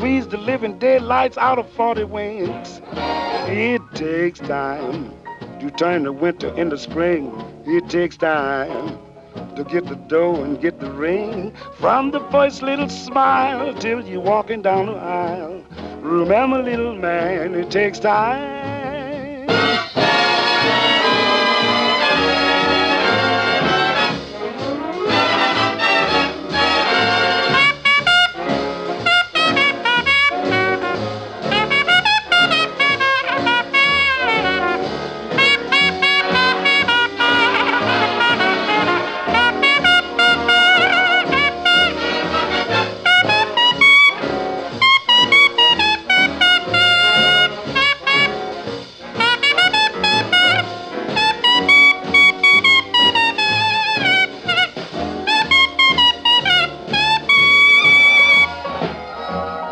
squeeze the living daylights out of 40 winds. It takes time to turn the winter into spring. It takes time to get the dough and get the ring. From the first little smile till you're walking down the aisle. Remember, little man, it takes time.